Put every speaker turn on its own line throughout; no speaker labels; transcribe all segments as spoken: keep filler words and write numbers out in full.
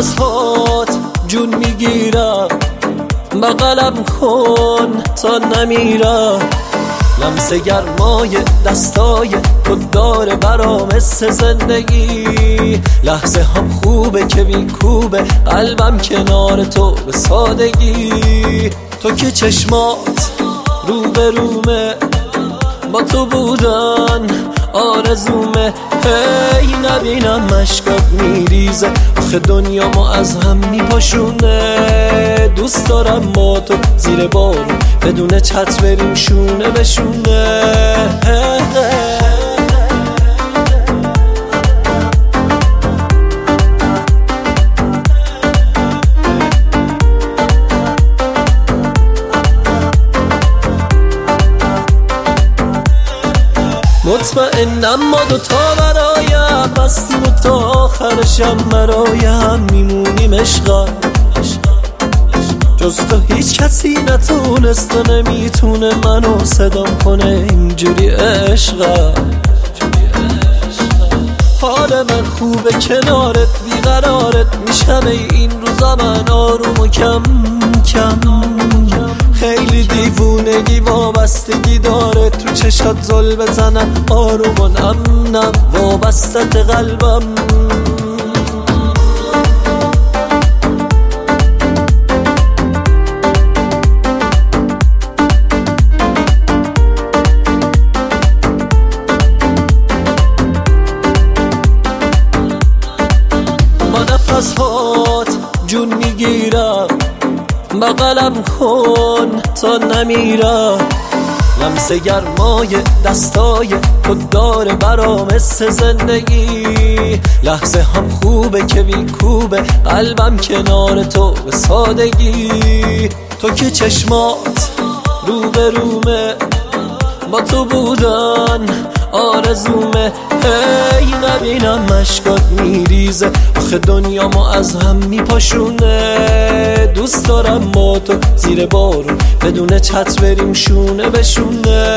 نفسهات جون میگیرم، بغلم کن تا نمیرم. لمس گرمای دستای تو داره برام حس زندگی. لحظه هم خوبه که میکوبه قلبم کنار تو به سادگی. تو که چشمات رو به رومه، با تو بودن آرزومه. هی نبینم مشکات میریزه، آخه دنیا ما از هم میپاشونه. دوست دارم با تو زیر بارون بدون چت بریم شونه به شونه. مطمئنم ما دوتا برایم بستیم و تا آخرشم برایم میمونیم عشقا. جز تو هیچ کسی نتونست و نمیتونه منو صدام کنه اینجوری عشقا. حال من خوبه کنارت بیقرارت میشم این روزا من آروم و کم کم. خیلی دیوونگی وابستگی داره تو چشات زل بزنم آروم و نم نم وابستت قلبم. با نفسهات جون میگیرم، بغلم کن تا نمیرم. لمس گرمای دستای تو داره برام حس زندگی. لحظه هم خوبه که میکوبه قلبم کنار تو به سادگی. تو که چشمات رو به رومه، با تو بودن آرزومه. هی نبینم مشکات میریزه، آخه دنیا ما از هم میپاشونه. دوست دارم با تو زیر بارون بدون چت بریم شونه به شونه.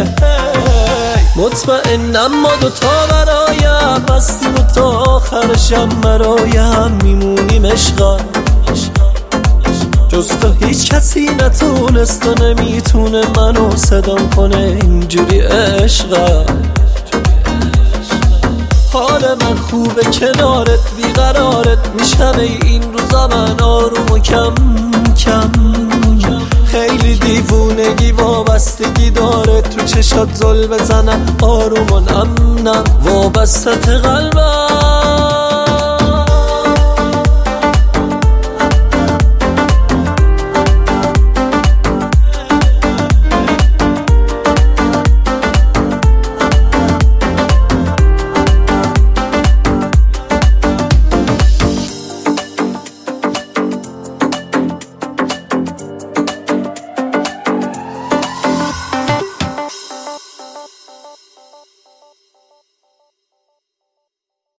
مطمئنم ما دوتا برایم بستیم و تا آخرشم برایم میمونیم عشقا. جز تو هیچ کسی نتونست و نمیتونه منو صدام کنه اینجوری عشقا. حال من خوبه کنارت بیقرارت میشم این روزا من آروم و کم کم. خیلی دیوونگی وابستگی داره تو چشات زل بزنم آروم و نم نم وابستت قلبم.